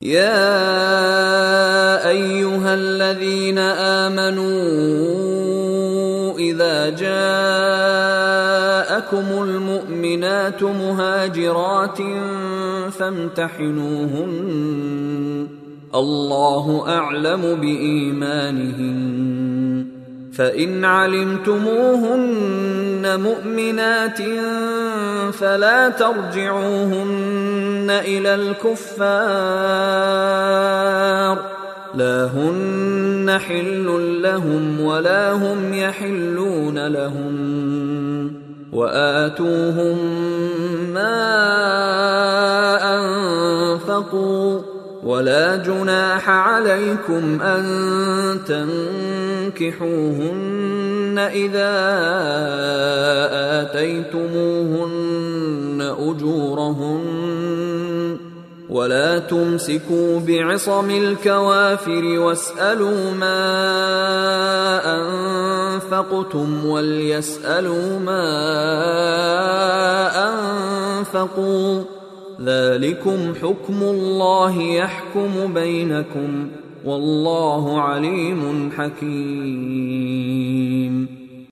يا أيها الذين آمنوا إذا جاءكم المؤمنات مهاجرات فامتحنوهن الله أعلم بإيمانهن فإن علمتموهن مؤمنات فلا ترجعوهن إلى الكفار لا هن حل لهم ولا هم يحلون لهم وآتوهم ما أنفقوا ولا جناح عليكم أن تنكحوهن إذا آتيتموهن أجورهن ولا تمسكوا بعصم الكوافر واسألوا ما أنفقتم وليسألوا ما أنفقوا ذلكم حكم الله يحكم بينكم والله عليم حكيم.